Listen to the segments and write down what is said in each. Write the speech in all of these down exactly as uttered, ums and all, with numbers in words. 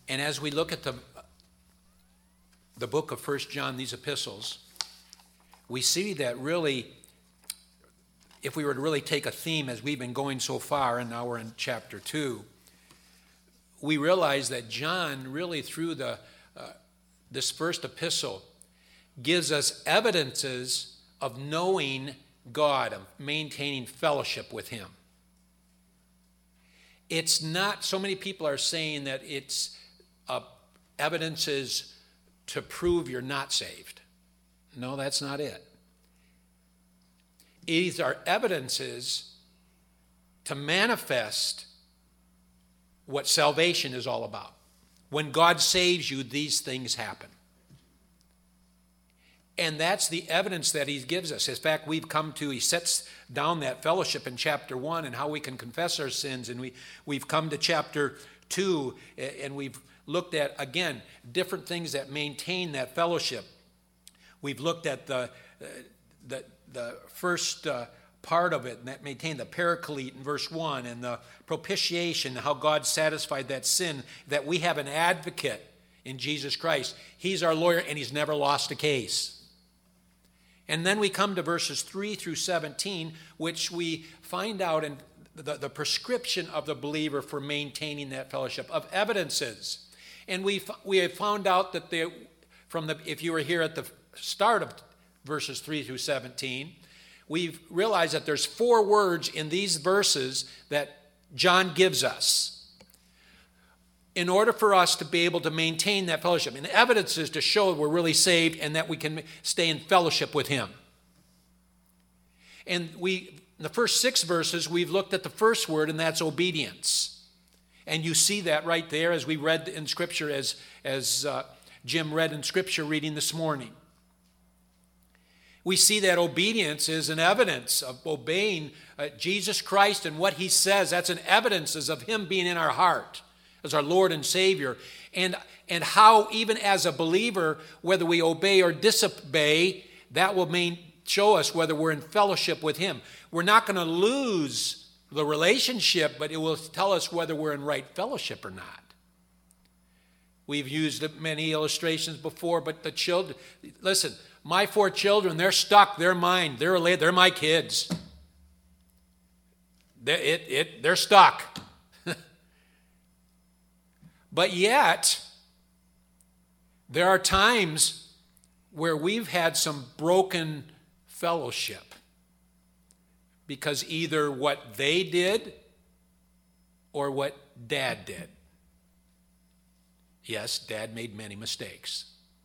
And as we look at the, the book of First John, these epistles, we see that really, if we were to really take a theme as we've been going so far, and now we're in chapter two, we realize that John really through the uh, this first epistle gives us evidences of knowing God, of maintaining fellowship with him. It's not, so many people are saying that it's uh, evidences to prove you're not saved. No, that's not it. These are evidences to manifest what salvation is all about. When God saves you, these things happen. And that's the evidence that he gives us. In fact, we've come to, he sets down that fellowship in chapter one and how we can confess our sins. And we, we've come to chapter two and we've looked at, again, different things that maintain that fellowship. We've looked at the, uh, the, the first uh, part of it, and that maintained the paraclete in verse one, and the propitiation, how God satisfied that sin, that we have an advocate in Jesus Christ. He's our lawyer, and he's never lost a case. And then we come to verses three through seventeen, which we find out in the, the prescription of the believer for maintaining that fellowship, of evidences. And we we have found out that they, from the, if you were here at the start of verses three through seventeen, we've realized that there's four words in these verses that John gives us in order for us to be able to maintain that fellowship. And evidences to show we're really saved and that we can stay in fellowship with him. And we, in the first six verses, we've looked at the first word, and that's obedience. And you see that right there as we read in Scripture, as, as uh, Jim read in Scripture reading this morning. We see that obedience is an evidence of obeying uh, Jesus Christ and what he says. That's an evidence of him being in our heart as our Lord and Savior. And, and how even as a believer, whether we obey or disobey, that will main, show us whether we're in fellowship with him. We're not going to lose the relationship, but it will tell us whether we're in right fellowship or not. We've used many illustrations before, but the children, listen, my four children, they're stuck, they're mine, they're, they're my kids. They're, it, it, they're stuck. But yet, there are times where we've had some broken fellowship because either what they did or what Dad did. Yes, Dad made many mistakes.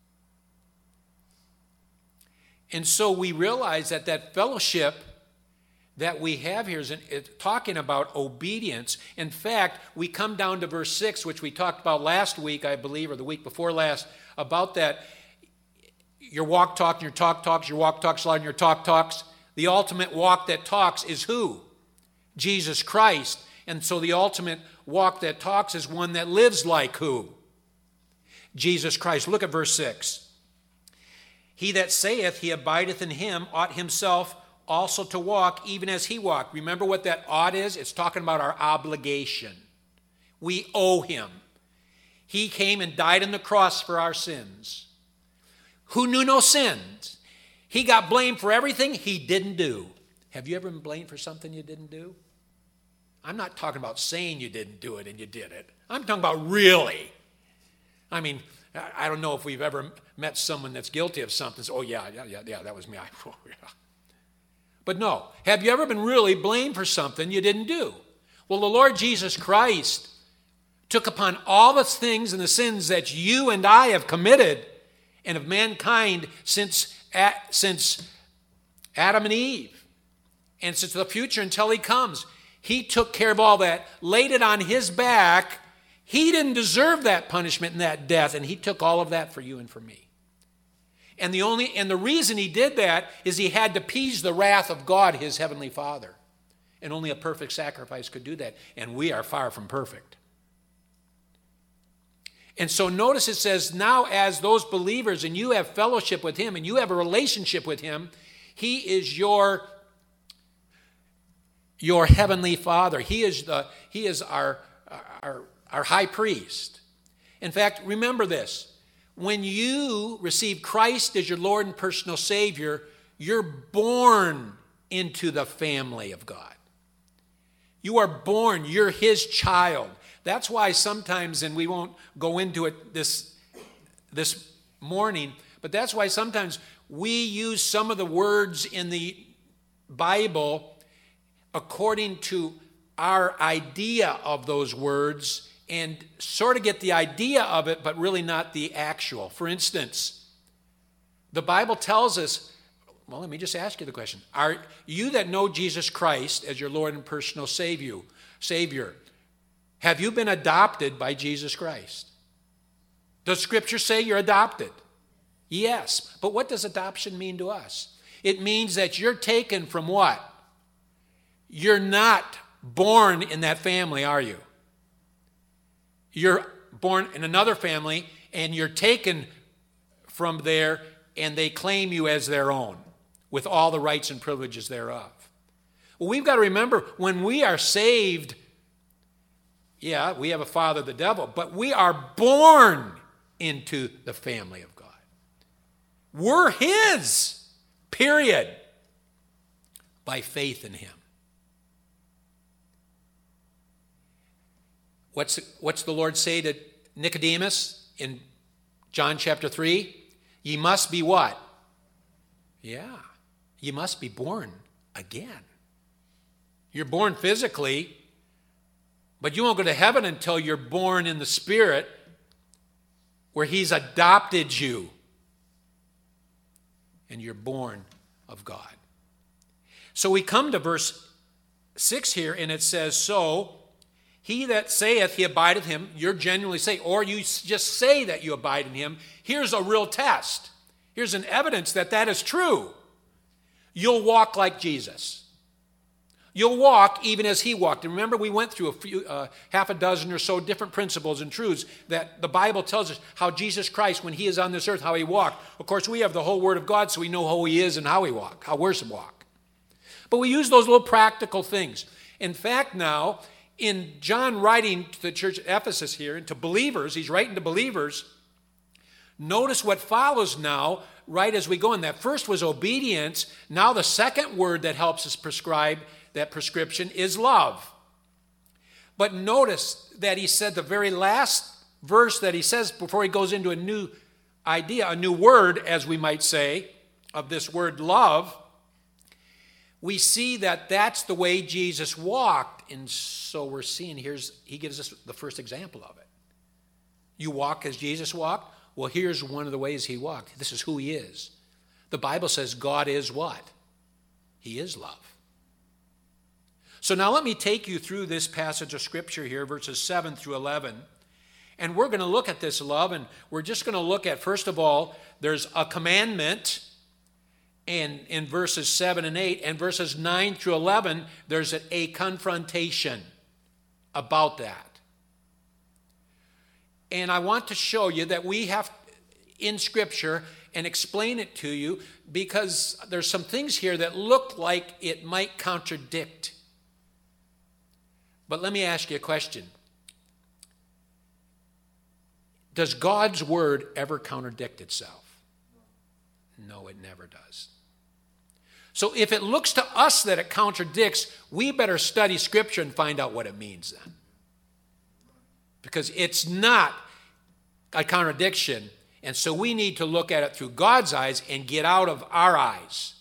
And so we realize that that fellowship that we have here is in, it, talking about obedience. In fact, we come down to verse six, which we talked about last week, I believe, or the week before last, about that your walk talk and your talk talks, your walk talks loud and your talk talks. The ultimate walk that talks is who? Jesus Christ. And so the ultimate walk that talks is one that lives like who? Jesus Christ. Look at verse six. He that saith he abideth in him ought himself also to walk even as he walked. Remember what that ought is? It's talking about our obligation. We owe him. He came and died on the cross for our sins. Who knew no sins? He got blamed for everything he didn't do. Have you ever been blamed for something you didn't do? I'm not talking about saying you didn't do it and you did it. I'm talking about really. I mean, I don't know if we've ever met someone that's guilty of something. Oh, yeah, yeah, yeah, yeah, that was me. I, oh, yeah. But no, have you ever been really blamed for something you didn't do? Well, the Lord Jesus Christ took upon all the things and the sins that you and I have committed and of mankind since, since Adam and Eve and since the future until he comes. He took care of all that, laid it on his back. He didn't deserve that punishment and that death, and he took all of that for you and for me. And the only and the reason he did that is he had to appease the wrath of God, his heavenly Father. And only a perfect sacrifice could do that. And we are far from perfect. And so notice it says, now as those believers, and you have fellowship with him, and you have a relationship with him, he is your, your heavenly Father. He is the he is our, our, our high priest. In fact, remember this. When you receive Christ as your Lord and personal Savior, you're born into the family of God. You are born, you're his child. That's why sometimes, and we won't go into it this, this morning, but that's why sometimes we use some of the words in the Bible according to our idea of those words and sort of get the idea of it, but really not the actual. For instance, the Bible tells us, well, let me just ask you the question. Are you that know Jesus Christ as your Lord and personal Savior, Savior, have you been adopted by Jesus Christ? Does Scripture say you're adopted? Yes. But what does adoption mean to us? It means that you're taken from what? You're not born in that family, are you? You're born in another family, and you're taken from there, and they claim you as their own, with all the rights and privileges thereof. Well, we've got to remember, when we are saved, yeah, we have a father, the devil, but we are born into the family of God. We're his, period, by faith in him. What's, what's the Lord say to Nicodemus in John chapter three? Ye must be what? Yeah, you must be born again. You're born physically, but you won't go to heaven until you're born in the Spirit, where he's adopted you. And you're born of God. So we come to verse six here, and it says, so he that saith he abideth him, you're genuinely saying, or you just say that you abide in him, here's a real test. Here's an evidence that that is true. You'll walk like Jesus. You'll walk even as he walked. And remember, we went through a few, uh, half a dozen or so different principles and truths that the Bible tells us how Jesus Christ, when he is on this earth, how he walked. Of course, we have the whole Word of God, so we know who he is and how he walked, how we're to walk. But we use those little practical things. In fact, now, in John writing to the church at Ephesus here, and to believers, he's writing to believers, notice what follows now, right as we go in. That first was obedience. Now the second word that helps us prescribe that prescription is love. But notice that he said the very last verse that he says before he goes into a new idea, a new word, as we might say, of this word love, we see that that's the way Jesus walked. And so we're seeing here's, he gives us the first example of it. You walk as Jesus walked? Well, here's one of the ways he walked. This is who he is. The Bible says God is what? He is love. So now let me take you through this passage of Scripture here, verses seven through eleven. And we're going to look at this love, and we're just going to look at, first of all, there's a commandment in, in verses seven and eight, and verses nine through eleven, there's a, a confrontation about that. And I want to show you that we have in Scripture and explain it to you, because there's some things here that look like it might contradict. But let me ask you a question. Does God's word ever contradict itself? No, it never does. So if it looks to us that it contradicts, we better study Scripture and find out what it means then. Because it's not a contradiction, and so we need to look at it through God's eyes and get out of our eyes.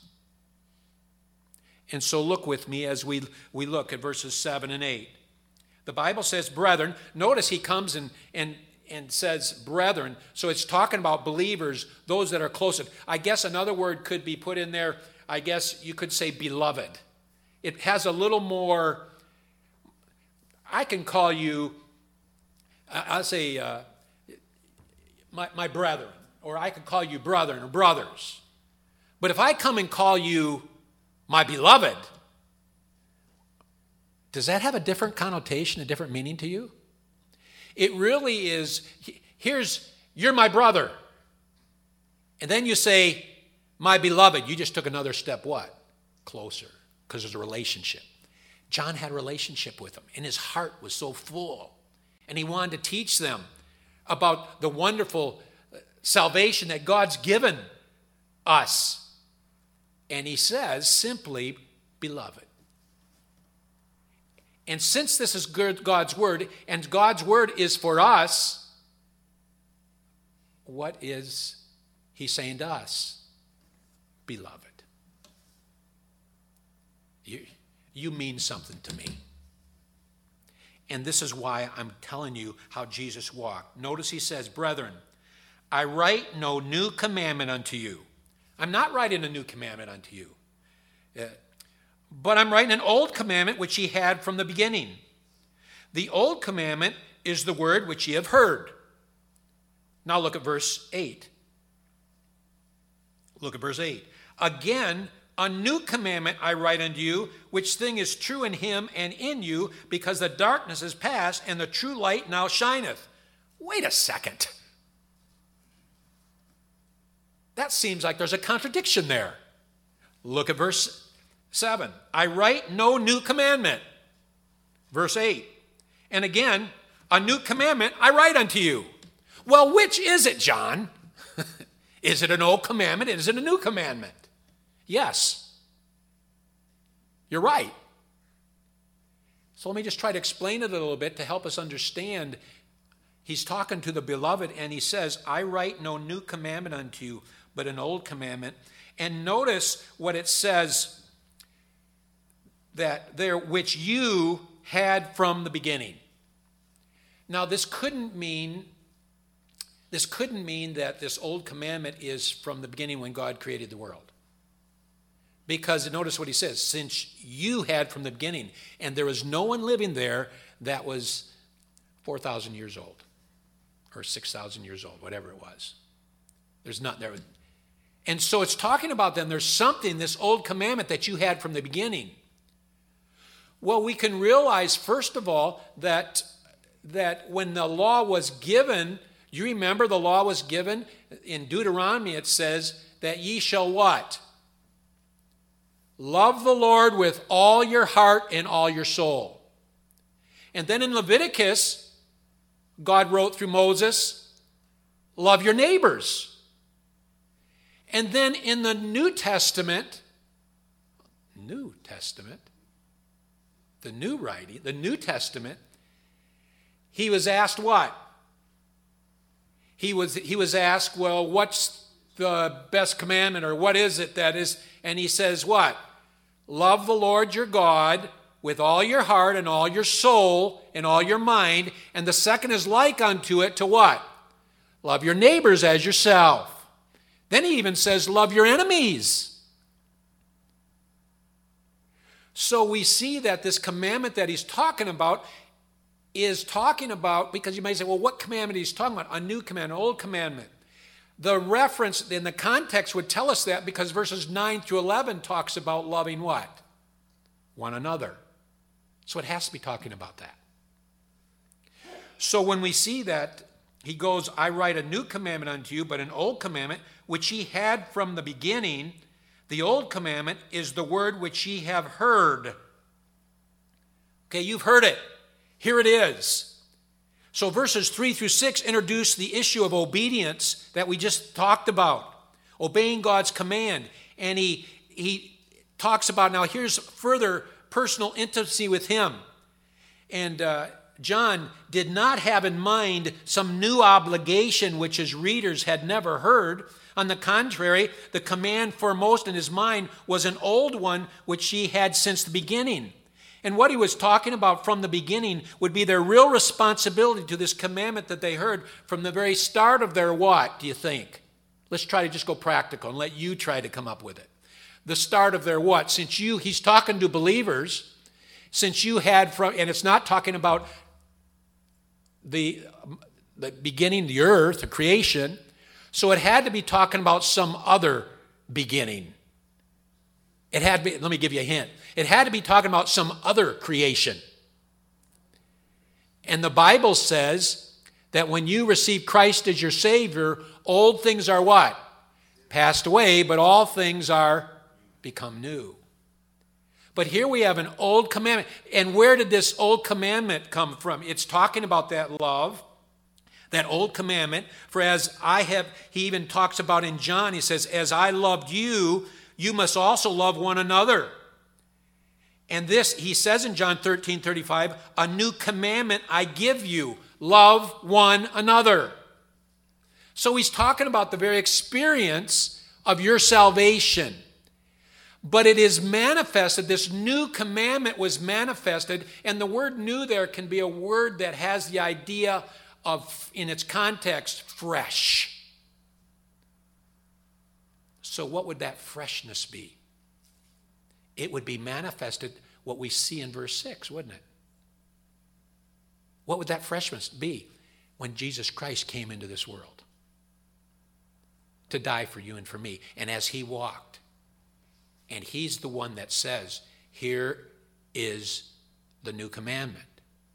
And so look with me as we, we look at verses seven and eight. The Bible says, brethren. Notice he comes and, and, and says, brethren. So it's talking about believers, those that are closest. I guess another word could be put in there. I guess you could say beloved. It has a little more, I can call you, I'll say uh, my, my brethren, or I could call you brethren or brothers. But if I come and call you my beloved, does that have a different connotation, a different meaning to you? It really is, here's, you're my brother. And then you say, my beloved. You just took another step, what? Closer, because there's a relationship. John had a relationship with them, and his heart was so full. And he wanted to teach them about the wonderful salvation that God's given us. And he says simply, beloved. And since this is God's word, and God's word is for us, what is he saying to us? Beloved. You, you mean something to me. And this is why I'm telling you how Jesus walked. Notice he says, brethren, I write no new commandment unto you. I'm not writing a new commandment unto you. Uh, but I'm writing an old commandment which ye had from the beginning. The old commandment is the word which ye have heard. Now look at verse eight. Look at verse eight. Again, a new commandment I write unto you, which thing is true in him and in you, because the darkness is past and the true light now shineth. Wait a second. That seems like there's a contradiction there. Look at verse seven. I write no new commandment. Verse eight. And again, a new commandment I write unto you. Well, which is it, John? Is it an old commandment? Is it a new commandment? Yes. You're right. So let me just try to explain it a little bit to help us understand. He's talking to the beloved and he says, I write no new commandment unto you, but an old commandment. And notice what it says that there, which you had from the beginning. Now this couldn't mean, this couldn't mean that this old commandment is from the beginning when God created the world. Because notice what he says, since you had from the beginning, and there was no one living there that was four thousand years old, or six thousand years old, whatever it was. There's not there. And so it's talking about then there's something, this old commandment that you had from the beginning. Well, we can realize, first of all, that, that when the law was given, you remember the law was given? In Deuteronomy it says that ye shall what? Love the Lord with all your heart and all your soul. And then in Leviticus, God wrote through Moses, love your neighbors. And then in the New Testament, New Testament, the new writing, the New Testament, he was asked what? He was, he was asked, well, what's the best commandment, or what is it that is? And he says what? Love the Lord your God with all your heart and all your soul and all your mind. And the second is like unto it to what? Love your neighbors as yourself. Then he even says, love your enemies. So we see that this commandment that he's talking about is talking about, because you might say, well, what commandment he's talking about? A new commandment, an old commandment. The reference in the context would tell us that because verses nine through eleven talks about loving what? One another. So it has to be talking about that. So when we see that, he goes, I write a new commandment unto you, but an old commandment, which ye had from the beginning. The old commandment is the word which ye have heard. Okay, you've heard it. Here it is. So verses three through six introduce the issue of obedience that we just talked about. Obeying God's command. And he, he talks about, now here's further personal intimacy with him. And uh, John did not have in mind some new obligation which his readers had never heard. On the contrary, the command foremost in his mind was an old one which he had since the beginning. And what he was talking about from the beginning would be their real responsibility to this commandment that they heard from the very start of their what, do you think? Let's try to just go practical and let you try to come up with it. The start of their what? Since you, he's talking to believers, since you had from, and it's not talking about the, the beginning, the earth, the creation, so it had to be talking about some other beginning. It had to be, let me give you a hint. It had to be talking about some other creation. And the Bible says that when you receive Christ as your Savior, old things are what? Passed away, but all things are become new. But here we have an old commandment. And where did this old commandment come from? It's talking about that love, That old commandment, for as I have, he even talks about in John, he says, as I loved you, you must also love one another. And this, he says in John thirteen thirty-five, a new commandment I give you, love one another. So he's talking about the very experience of your salvation. But it is manifested, this new commandment was manifested, and the word new there can be a word that has the idea of, in its context, fresh. So what would that freshness be? It would be manifested, what we see in verse six, wouldn't it? What would that freshness be? When Jesus Christ came into this world to die for you and for me. And as he walked, and he's the one that says, here is the new commandment.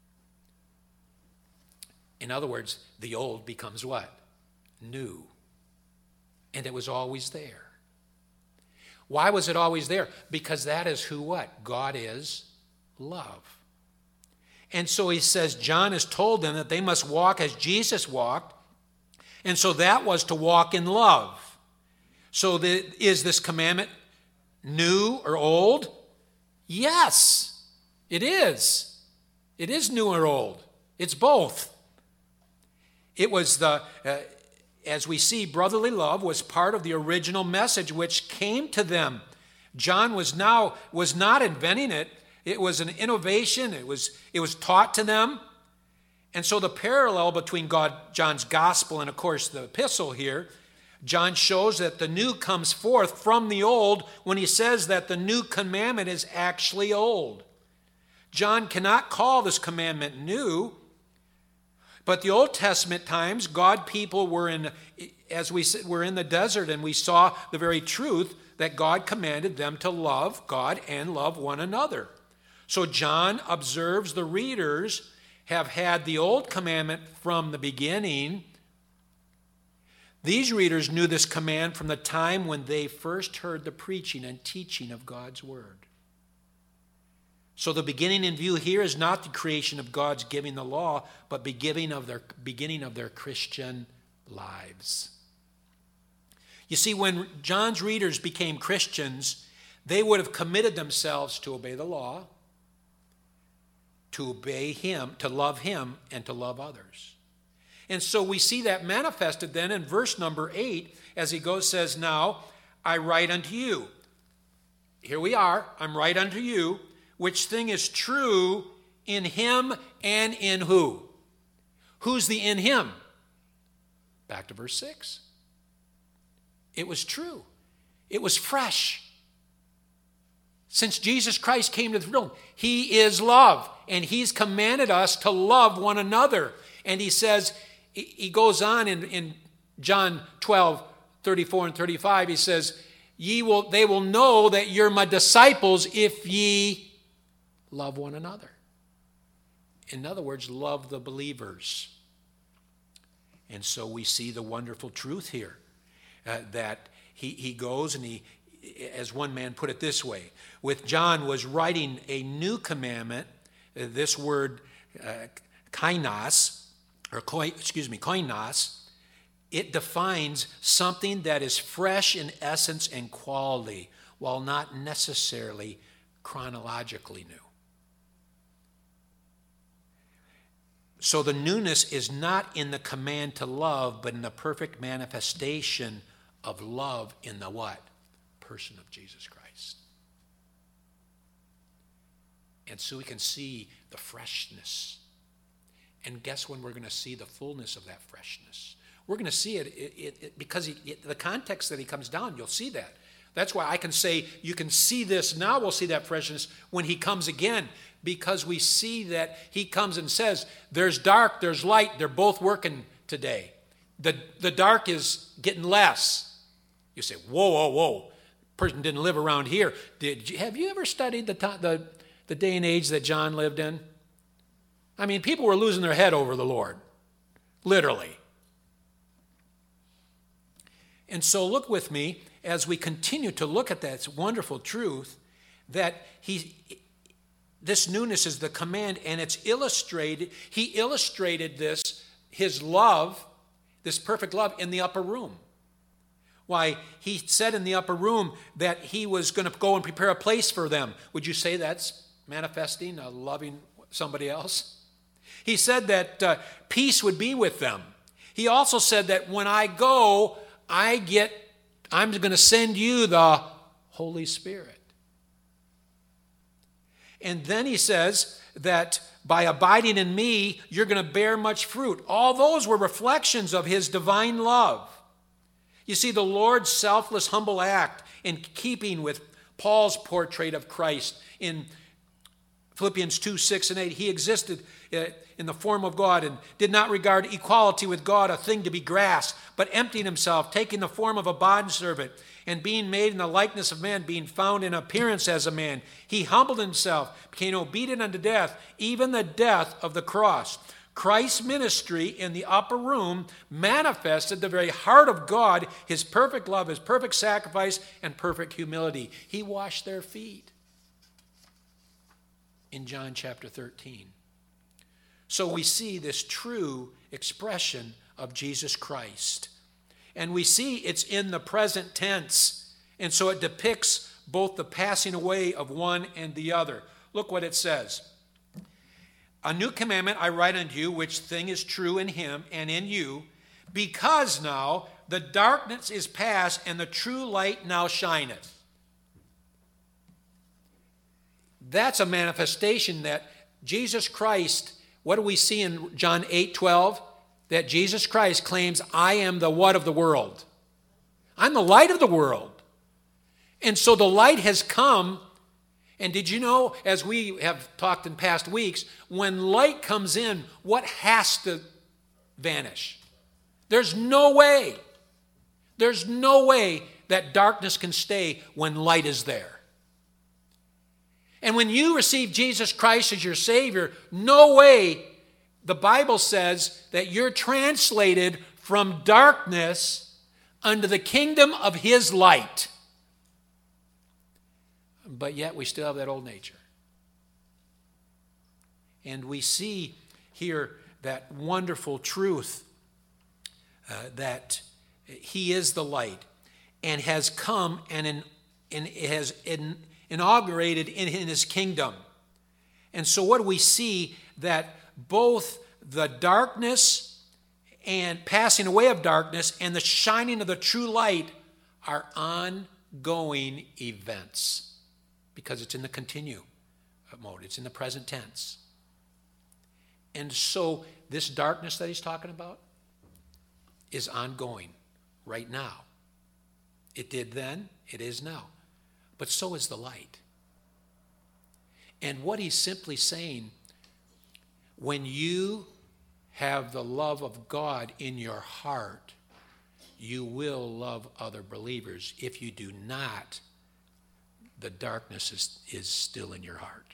In other words, the old becomes what? New. And it was always there. Why was it always there? Because that is who what? God is love. And so he says, John has told them that they must walk as Jesus walked. And so that was to walk in love. So the, is this commandment new or old? Yes, it is. It is new or old. It's both. It was the, uh, as we see, brotherly love was part of the original message which came to them. John was now was not inventing it. It was an innovation. It was it was taught to them. And so the parallel between God, John's gospel and, of course, the epistle here, John shows that the new comes forth from the old when he says that the new commandment is actually old. John cannot call this commandment new. But the Old Testament times, God people were in, as we were in the desert, and we saw the very truth that God commanded them to love God and love one another. So John observes the readers have had the old commandment from the beginning. These readers knew this command from the time when they first heard the preaching and teaching of God's word. So the beginning in view here is not the creation of God's giving the law, but beginning of their beginning of their Christian lives. You see, when John's readers became Christians, they would have committed themselves to obey the law, to obey him, to love him, and to love others. And so we see that manifested then in verse number eight, as he goes, says, now I write unto you. Here we are, I'm right unto you, which thing is true in him and in who? Who's the in him? Back to verse six. It was true. It was fresh. Since Jesus Christ came to the throne, he is love, and he's commanded us to love one another. And he says, he goes on in, in John twelve, thirty-four and thirty-five, he says, ye will, they will know that you're my disciples if ye love one another. In other words, love the believers. And so we see the wonderful truth here, uh, that he, he goes and he, as one man put it this way, with John was writing a new commandment, uh, this word uh, kainos, or koi, excuse me, koinos, it defines something that is fresh in essence and quality, while not necessarily chronologically new. So the newness is not in the command to love, but in the perfect manifestation of love in the what? Person of Jesus Christ. And so we can see the freshness. And guess when we're going to see the fullness of that freshness? We're going to see it, it, it, it because he, it, the context that he comes down, you'll see that. That's why I can say you can see this now. We'll see that freshness when he comes again, because we see that he comes and says, there's dark, there's light. They're both working today. The, the dark is getting less. You say, whoa, whoa, whoa. Person didn't live around here. Did you, have you ever studied the, the, the day and age that John lived in? I mean, people were losing their head over the Lord, literally. And so look with me as we continue to look at that wonderful truth that he, this newness is the command, and it's illustrated. He illustrated this his love, this perfect love, in the upper room. Why, he said in the upper room that he was going to go and prepare a place for them. Would you say that's manifesting, uh, loving somebody else? He said that uh, peace would be with them. He also said that when I go, I get, I'm going to send you the Holy Spirit. And then he says that by abiding in me, you're going to bear much fruit. All those were reflections of his divine love. You see, the Lord's selfless, humble act in keeping with Paul's portrait of Christ in Philippians two, six, and eight. He existed in the form of God and did not regard equality with God a thing to be grasped, but emptied himself, taking the form of a bondservant, and being made in the likeness of man, being found in appearance as a man. He humbled himself, became obedient unto death, even the death of the cross. Christ's ministry in the upper room manifested the very heart of God, his perfect love, his perfect sacrifice, and perfect humility. He washed their feet in John chapter thirteen. So we see this true expression of Jesus Christ. And we see it's in the present tense. And so it depicts both the passing away of one and the other. Look what it says. A new commandment I write unto you, which thing is true in him and in you, because now the darkness is past and the true light now shineth. That's a manifestation that Jesus Christ, what do we see in John eight twelve? That Jesus Christ claims, I am the what of the world? I'm the light of the world. And so the light has come. And did you know, as we have talked in past weeks, when light comes in, what has to vanish? There's no way. There's no way that darkness can stay when light is there. And when you receive Jesus Christ as your Savior, no way, the Bible says that you're translated from darkness unto the kingdom of his light. But yet we still have that old nature. And we see here that wonderful truth uh, that he is the light and has come and, in, and has in, inaugurated in, in his kingdom. And so what do we see? That both the darkness and passing away of darkness and the shining of the true light are ongoing events. Because it's in the continue mode. It's in the present tense. And so this darkness that he's talking about is ongoing right now. It did then, it is now. But so is the light. And what he's simply saying, when you have the love of God in your heart, you will love other believers. If you do not, the darkness is, is still in your heart.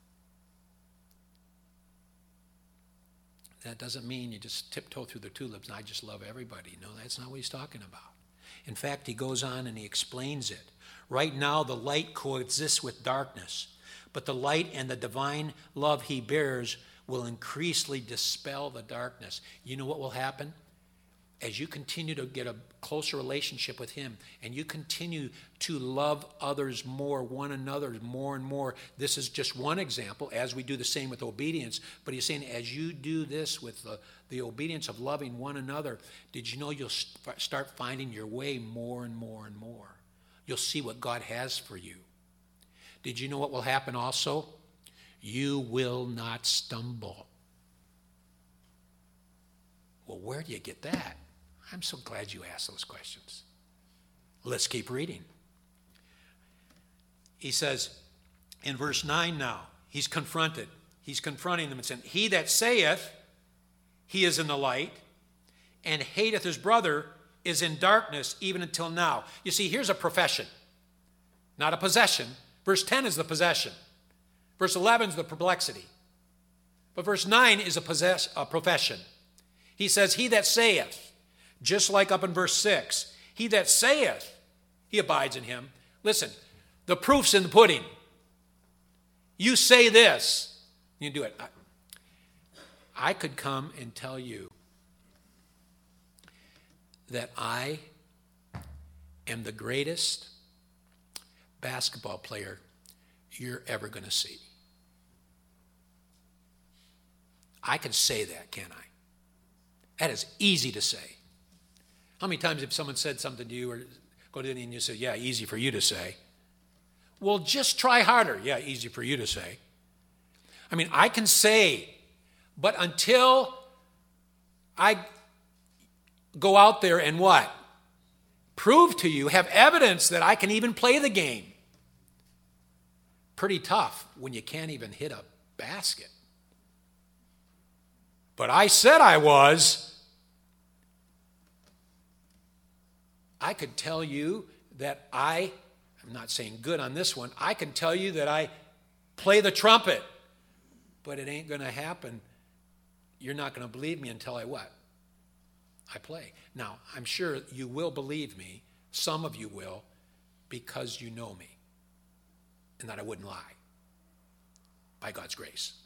That doesn't mean you just tiptoe through the tulips and I just love everybody. No, that's not what he's talking about. In fact, he goes on and he explains it. Right now, the light coexists with darkness, but the light and the divine love he bears will increasingly dispel the darkness. You know what will happen? As you continue to get a closer relationship with him and you continue to love others more, one another more and more. This is just one example as we do the same with obedience. But he's saying as you do this with the, the obedience of loving one another, did you know you'll st- start finding your way more and more and more? You'll see what God has for you. Did you know what will happen also? You will not stumble. Well, where do you get that? I'm so glad you asked those questions. Let's keep reading. He says in verse nine now, he's confronted. He's confronting them and saying, he that saith he is in the light and hateth his brother is in darkness even until now. You see, here's a profession, not a possession. Verse ten is the possession. Verse eleven is the perplexity. But verse nine is a, possess, a profession. He says, he that saith, just like up in verse six, he that saith, he abides in him. Listen, the proof's in the pudding. You say this, you do it. I, I could come and tell you that I am the greatest basketball player you're ever going to see. I can say that, can't I? That is easy to say. How many times have someone said something to you or go to any and you say, yeah, easy for you to say? Well, just try harder. Yeah, easy for you to say. I mean, I can say, but until I go out there and what? Prove to you, have evidence that I can even play the game. Pretty tough when you can't even hit a basket. But I said I was. I could tell you that I, I'm not saying good on this one, I can tell you that I play the trumpet. But it ain't going to happen. You're not going to believe me until I what? I play. Now, I'm sure you will believe me. Some of you will, because you know me. And that I wouldn't lie. By God's grace.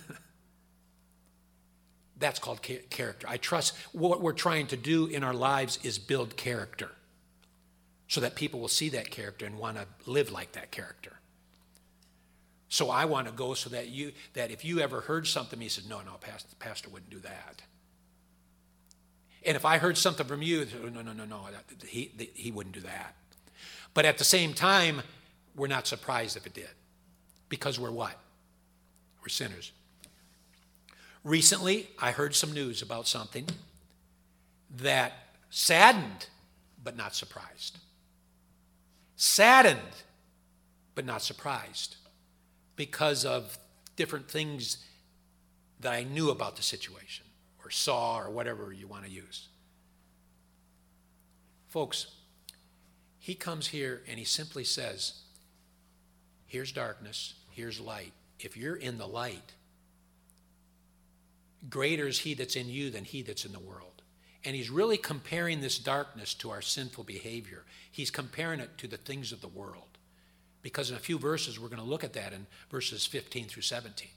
That's called character. I trust what we're trying to do in our lives is build character. So that people will see that character and want to live like that character. So I want to go so that you that if you ever heard something, he said, no, no, pastor, the pastor wouldn't do that. And if I heard something from you, no, no, no, no, he, he wouldn't do that. But at the same time, we're not surprised if it did. Because we're what? We're sinners. Recently, I heard some news about something that saddened, but not surprised. Saddened, but not surprised. Because of different things that I knew about the situation, or saw, or whatever you want to use. Folks, he comes here and he simply says, here's darkness, here's light. If you're in the light, greater is he that's in you than he that's in the world. And he's really comparing this darkness to our sinful behavior. He's comparing it to the things of the world. Because in a few verses, we're going to look at that in verses fifteen through seventeen.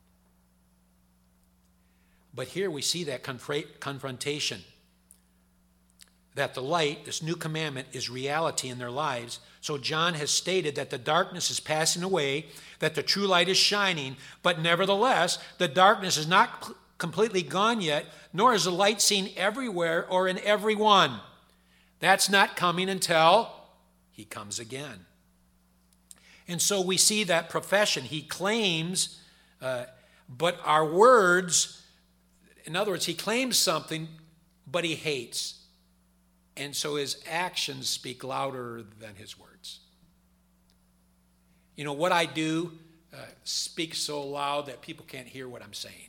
But here we see that confr- confrontation. That the light, this new commandment, is reality in their lives. So John has stated that the darkness is passing away, that the true light is shining, but nevertheless, the darkness is not p- completely gone yet, nor is the light seen everywhere or in everyone. That's not coming until he comes again. And so we see that profession. He claims, uh, but our words, in other words, he claims something, but he hates. And so his actions speak louder than his words. You know, what I do uh, speaks so loud that people can't hear what I'm saying.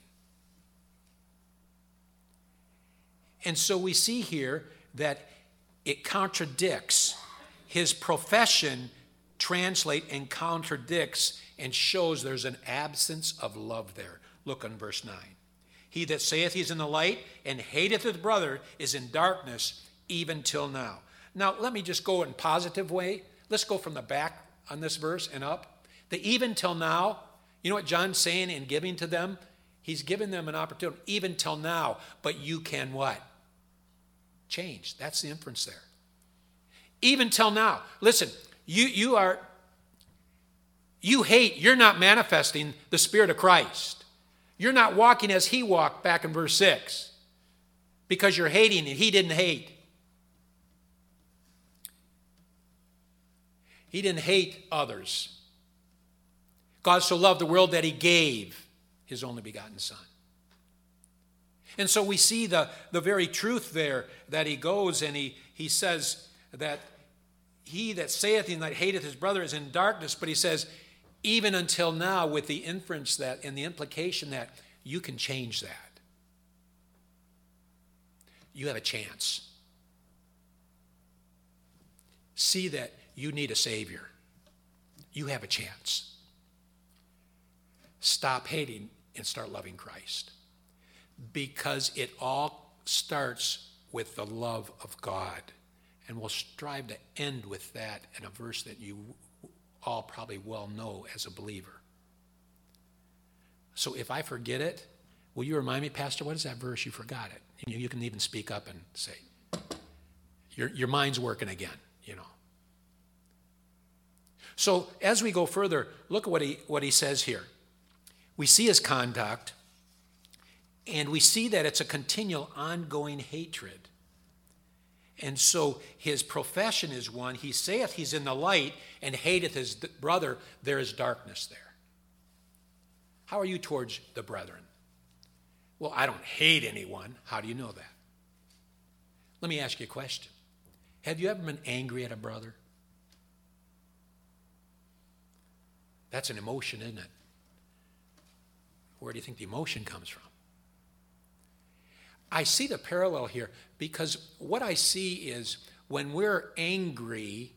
And so we see here that it contradicts his profession, translate and contradicts and shows there's an absence of love there. Look on verse nine. He that saith he's in the light and hateth his brother is in darkness even till now. Now, let me just go in a positive way. Let's go from the back on this verse and up. The even till now, you know what John's saying in giving to them? He's giving them an opportunity, even till now, but you can what? Change. That's the inference there. Even till now. Listen, you, you are, you hate, you're not manifesting the Spirit of Christ. You're not walking as he walked back in verse six because you're hating and he didn't hate. He didn't hate others. God so loved the world that he gave his only begotten Son. And so we see the, the very truth there that he goes and he, he says that he that saith and that hateth his brother is in darkness, but he says, even until now, with the inference that and the implication that you can change that. You have a chance. See that you need a Savior. You have a chance. Stop hating and start loving Christ. Because it all starts with the love of God. And we'll strive to end with that in a verse that you all probably well know as a believer. So if I forget it, will you remind me, Pastor, what is that verse? You forgot it. You, you can even speak up and say, your, your mind's working again, you know. So as we go further, look at what he, what he says here. We see his conduct, and we see that it's a continual, ongoing hatred. And so his profession is one, he saith he's in the light and hateth his brother, there is darkness there. How are you towards the brethren? Well, I don't hate anyone. How do you know that? Let me ask you a question. Have you ever been angry at a brother? That's an emotion, isn't it? Where do you think the emotion comes from? I see the parallel here because what I see is when we're angry,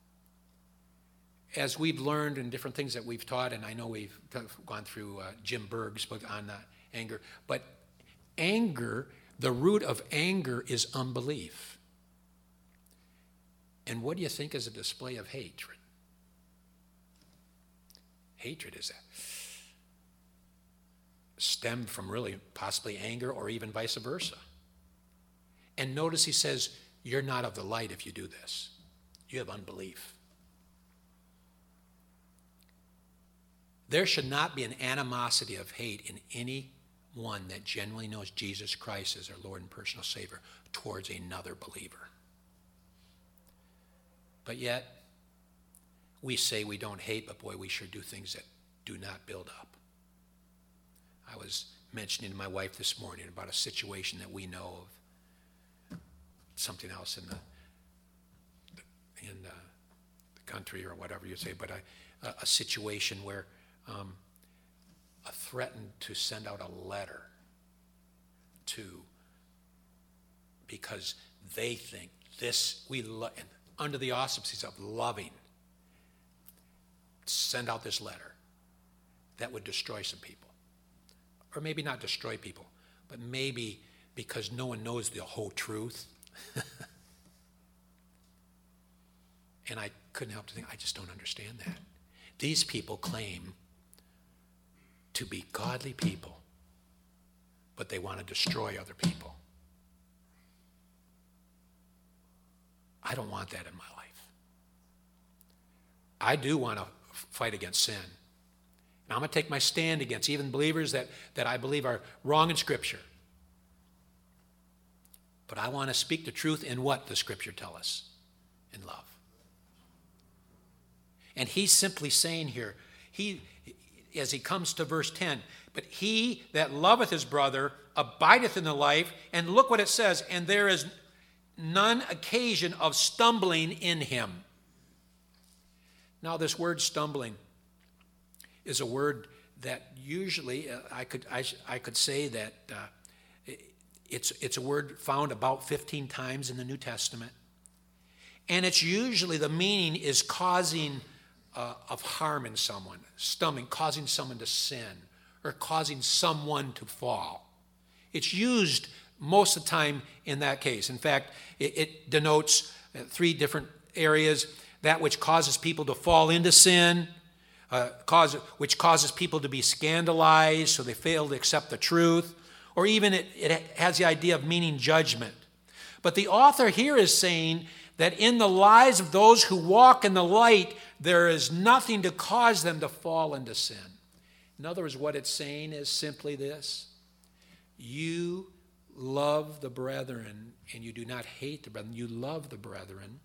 as we've learned in different things that we've taught, and I know we've gone through uh, Jim Berg's book on uh, anger, but anger, the root of anger is unbelief. And what do you think is a display of hatred? Hatred is that stemmed from really possibly anger or even vice versa. And notice he says, you're not of the light if you do this. You have unbelief. There should not be an animosity of hate in anyone that genuinely knows Jesus Christ as their Lord and personal Savior towards another believer. But yet, we say we don't hate, but boy, we sure do things that do not build up. I was mentioning to my wife this morning about a situation that we know of, something else in the in the, the country or whatever you say, but I, a, a situation where um, a threatened to send out a letter to, because they think this, we lo- under the auspices of loving, send out this letter that would destroy some people. Or maybe not destroy people, but maybe because no one knows the whole truth. And I couldn't help to think, I just don't understand that. These people claim to be godly people, but they want to destroy other people. I don't want that in my life. I do want to fight against sin. And I'm going to take my stand against even believers that, that I believe are wrong in Scripture. But I want to speak the truth in what the Scripture tells us, in love. And he's simply saying here, he, as he comes to verse ten, but he that loveth his brother abideth in the life, and look what it says, and there is none occasion of stumbling in him. Now this word stumbling is a word that usually uh, I could I, I could say that uh, it, it's it's a word found about fifteen times in the New Testament, and it's usually the meaning is causing uh, of harm in someone, stumbling, causing someone to sin, or causing someone to fall. It's used most of the time in that case. In fact, it, it denotes uh, three different areas: that which causes people to fall into sin. Uh, cause, which causes people to be scandalized so they fail to accept the truth, or even it, it has the idea of meaning judgment. But the author here is saying that in the lives of those who walk in the light, there is nothing to cause them to fall into sin. In other words, what it's saying is simply this: you love the brethren and you do not hate the brethren. You love the brethren.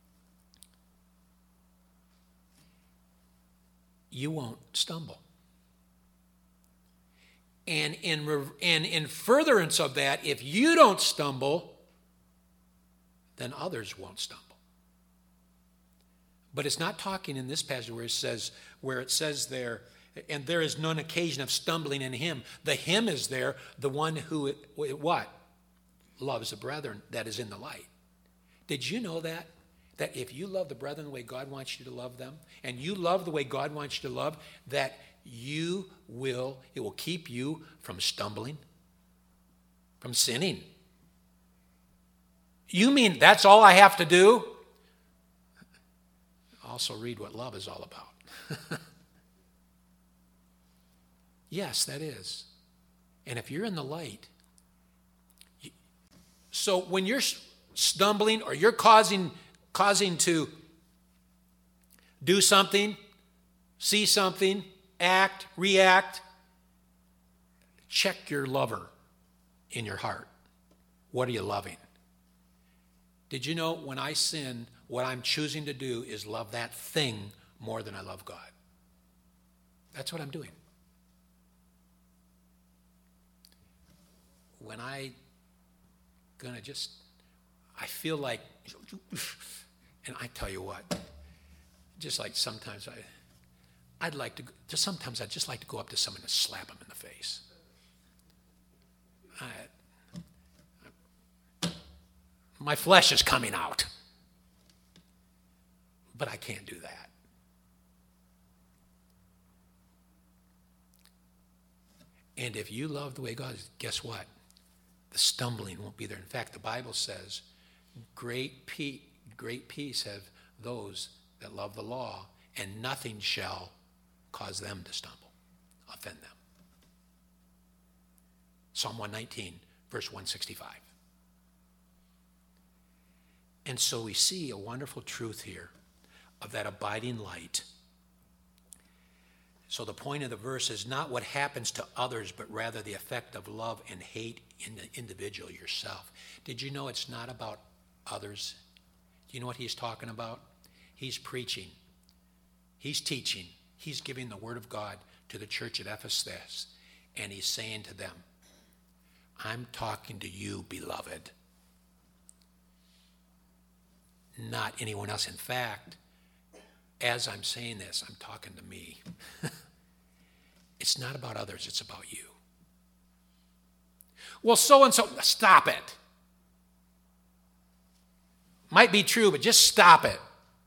You won't stumble. And in, and in furtherance of that, if you don't stumble, then others won't stumble. But it's not talking in this passage where it says, where it says there, and there is none occasion of stumbling in him. The him is there, the one who, what? Loves the brethren that is in the light. Did you know that? That if you love the brethren the way God wants you to love them, and you love the way God wants you to love, that you will, it will keep you from stumbling, from sinning. You mean that's all I have to do? Also read what love is all about. Yes, that is. And if you're in the light, you, so when you're stumbling or you're causing, causing to do something, see something, act, react, check your lover in your heart. What are you loving? Did you know when I sin, what I'm choosing to do is love that thing more than I love God? That's what I'm doing. When I gonna just, I feel like, and I tell you what, just like sometimes I, I'd like to, just sometimes I'd just like to go up to someone and slap them in the face. I, my flesh is coming out, but I can't do that. And if you love the way God is, guess what? The stumbling won't be there. In fact, the Bible says, great peace, great peace have those that love the law, and nothing shall cause them to stumble, offend them. Psalm one nineteen, verse one sixty-five. And so we see a wonderful truth here of that abiding light. So the point of the verse is not what happens to others, but rather the effect of love and hate in the individual, yourself. Did you know it's not about others? Do you know what he's talking about? He's preaching. He's teaching. He's giving the word of God to the church at Ephesus. And he's saying to them, I'm talking to you, beloved. Not anyone else. In fact, as I'm saying this, I'm talking to me. It's not about others, it's about you. Well, so-and-so, stop it. Might be true, but just stop it.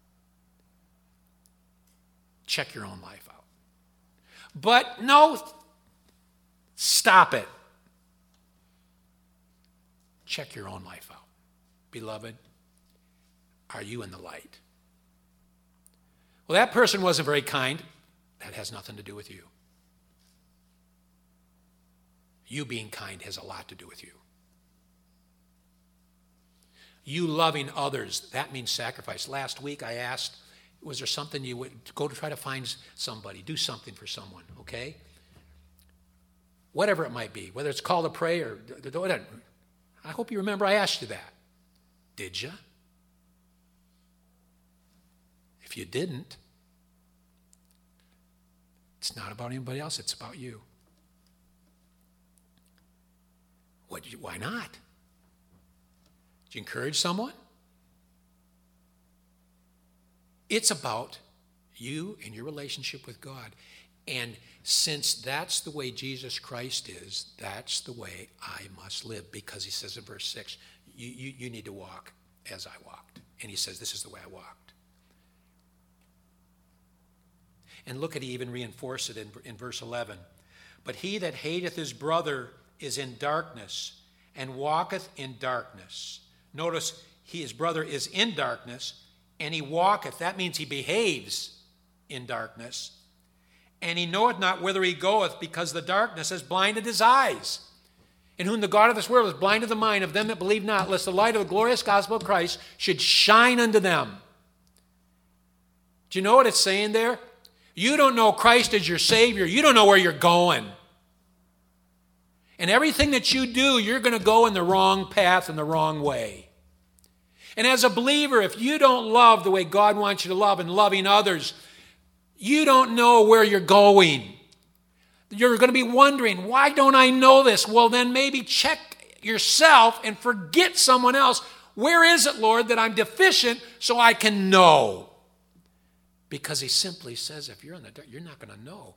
Check your own life out. But no, stop it. Check your own life out. Beloved, are you in the light? Well, that person wasn't very kind. That has nothing to do with you. You being kind has a lot to do with you. You loving others, that means sacrifice. Last week I asked, was there something you would go to try to find somebody, do something for someone, okay? Whatever it might be, whether it's call to pray or whatever. I hope you remember I asked you that. Did you? If you didn't, it's not about anybody else, it's about you. What, why not? Did you encourage someone? It's about you and your relationship with God. And since that's the way Jesus Christ is, that's the way I must live. Because he says in verse six, you, you, you need to walk as I walked. And he says, this is the way I walked. And look at, he even reinforced it in, in verse eleven. But he that hateth his brother is in darkness, and walketh in darkness. Notice, he, his brother is in darkness, and he walketh. That means he behaves in darkness. And he knoweth not whither he goeth, because the darkness has blinded his eyes. In whom the God of this world has blinded the mind of them that believe not, lest the light of the glorious gospel of Christ should shine unto them. Do you know what it's saying there? You don't know Christ as your Savior. You don't know where you're going. And everything that you do, you're going to go in the wrong path and the wrong way. And as a believer, if you don't love the way God wants you to love and loving others, you don't know where you're going. You're going to be wondering, why don't I know this? Well, then maybe check yourself and forget someone else. Where is it, Lord, that I'm deficient so I can know? Because he simply says, if you're in the dark, you're not going to know.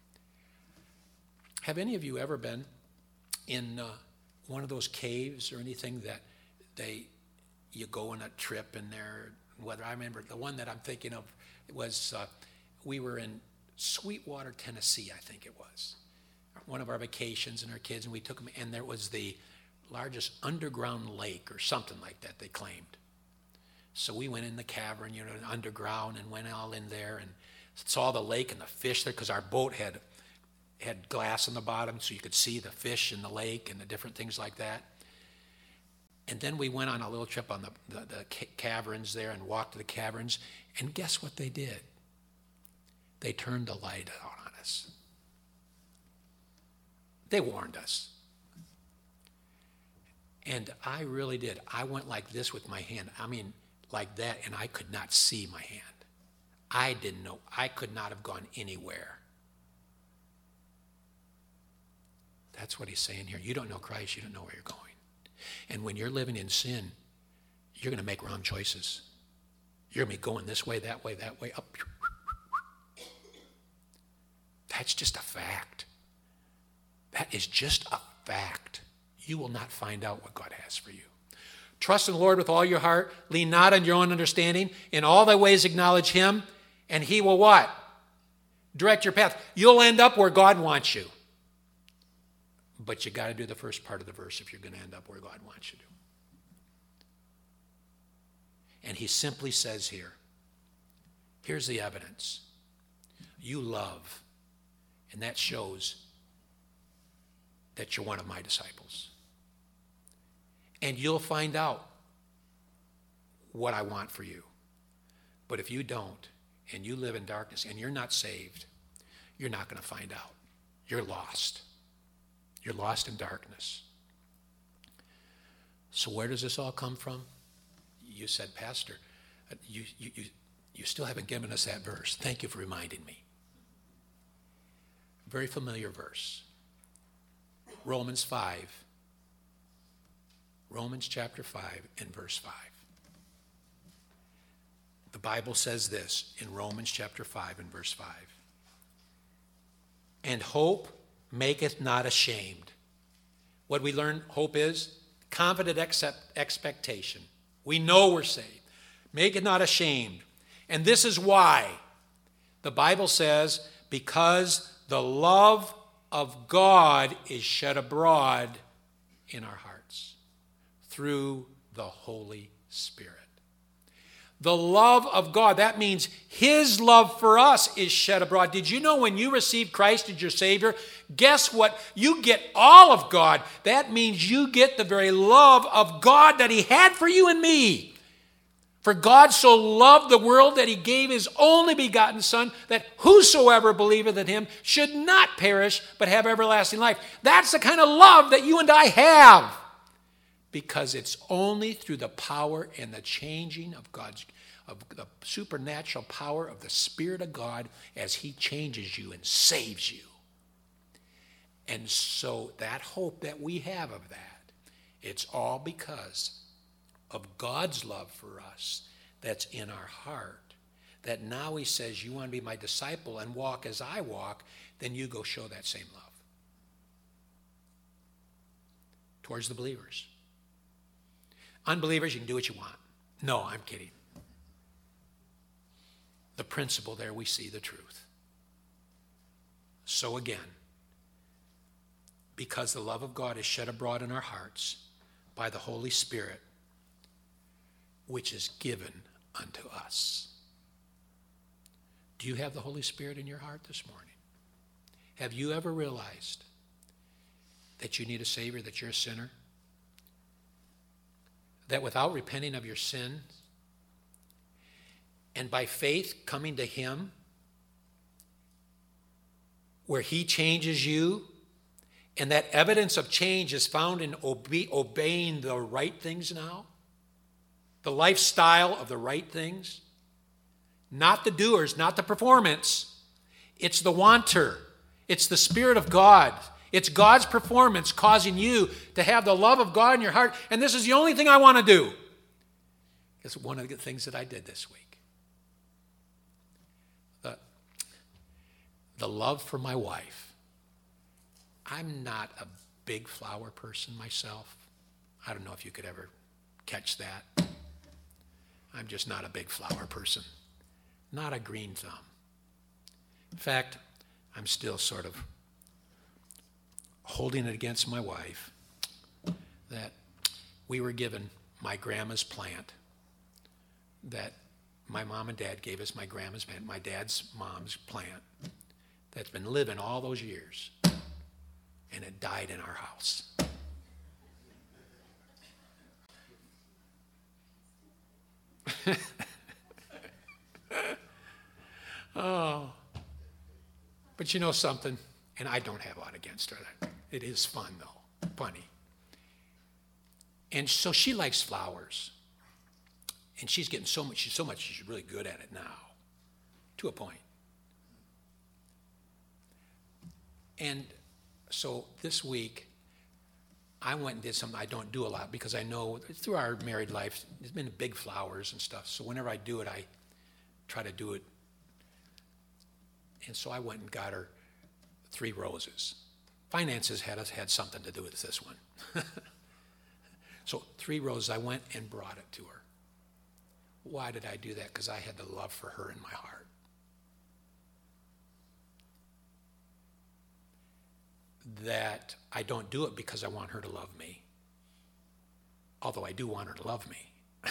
Have any of you ever been in uh, one of those caves or anything that they, you go on a trip in there? Whether I remember the one that I'm thinking of was uh, we were in Sweetwater, Tennessee, I think it was. One of our vacations and our kids, and we took them, and there was the largest underground lake or something like that, they claimed. So we went in the cavern, you know, underground, and went all in there and saw the lake and the fish there, because our boat had had glass on the bottom so you could see the fish in the lake and the different things like that. And then we went on a little trip on the, the, the caverns there and walked to the caverns. And guess what they did? They turned the light out on us. They warned us. And I really did. I went like this with my hand. I mean, like that, and I could not see my hand. I didn't know. I could not have gone anywhere. That's what he's saying here. You don't know Christ, you don't know where you're going. And when you're living in sin, you're going to make wrong choices. You're going to be going this way, that way, that way, up. That's just a fact. That is just a fact. You will not find out what God has for you. Trust in the Lord with all your heart. Lean not on your own understanding. In all thy ways acknowledge him, and he will what? Direct your path. You'll end up where God wants you. But you got to do the first part of the verse if you're going to end up where God wants you to. And he simply says here, here's the evidence. You love, and that shows that you're one of my disciples. And you'll find out what I want for you. But if you don't, and you live in darkness, and you're not saved, you're not going to find out. You're lost. You're lost in darkness. So where does this all come from? You said, Pastor, you, you, you, you still haven't given us that verse. Thank you for reminding me. Very familiar verse. Romans five. Romans chapter five and verse five. The Bible says this in Romans chapter five and verse five. And hope maketh not ashamed. What we learn hope is? Confident accept, expectation. We know we're saved. Make it not ashamed. And this is why. The Bible says, because the love of God is shed abroad in our hearts through the Holy Spirit. The love of God, that means his love for us is shed abroad. Did you know when you received Christ as your Savior, guess what? You get all of God. That means you get the very love of God that he had for you and me. For God so loved the world that he gave his only begotten Son, that whosoever believeth in him should not perish, but have everlasting life. That's the kind of love that you and I have. Because it's only through the power and the changing of God's, of the supernatural power of the Spirit of God as he changes you and saves you. And so that hope that we have of that, it's all because of God's love for us that's in our heart. That now he says, you want to be my disciple and walk as I walk, then you go show that same love towards the believers. Unbelievers, you can do what you want. No, I'm kidding. The principle there, we see the truth. So again, because the love of God is shed abroad in our hearts by the Holy Spirit, which is given unto us. Do you have the Holy Spirit in your heart this morning? Have you ever realized that you need a Savior, that you're a sinner? That without repenting of your sin and by faith coming to him, where he changes you, and that evidence of change is found in obe- obeying the right things now, the lifestyle of the right things, not the doers, not the performance. It's the wanter. It's the Spirit of God. It's God's performance causing you to have the love of God in your heart. And this is the only thing I want to do. It's one of the things that I did this week. The, the love for my wife. I'm not a big flower person myself. I don't know if you could ever catch that. I'm just not a big flower person. Not a green thumb. In fact, I'm still sort of holding it against my wife that we were given my grandma's plant, that my mom and dad gave us my grandma's plant, my dad's mom's plant, that's been living all those years, and it died in our house. But you know something? And I don't have a lot against her. It is fun, though. Funny. And so she likes flowers. And she's getting so much, she's so much, she's really good at it now. To a point. And so this week, I went and did something I don't do a lot because I know through our married life, there's been big flowers and stuff. So whenever I do it, I try to do it. And so I went and got her three roses. Finances had us had something to do with this one. So three roses, I went and brought it to her. Why did I do that? Because I had the love for her in my heart. That I don't do it because I want her to love me. Although I do want her to love me.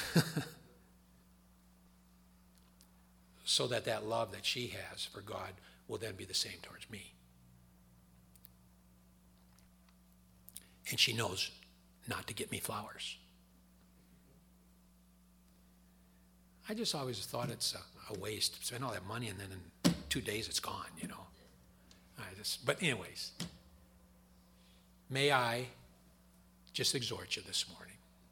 So that that love that she has for God will then be the same towards me. And she knows not to get me flowers. I just always thought it's a, a waste to spend all that money and then in two days it's gone, you know. I just, but anyways, may I just exhort you this morning.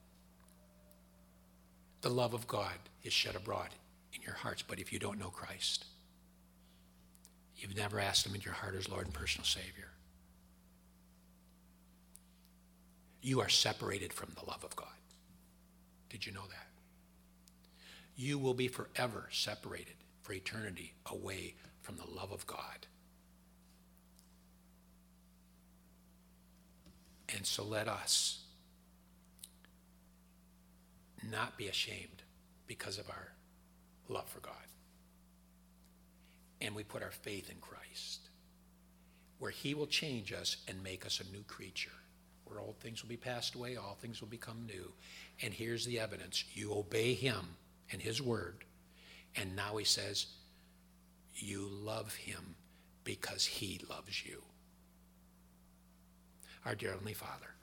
The love of God is shed abroad in your hearts, but if you don't know Christ, you've never asked him into your heart as Lord and personal Savior, you are separated from the love of God. Did you know that? You will be forever separated for eternity away from the love of God. And so let us not be ashamed because of our love for God. And we put our faith in Christ, where he will change us and make us a new creature, where old things will be passed away, all things will become new. And here's the evidence. You obey him and his word, and now he says, you love him because he loves you. Our dear Heavenly Father,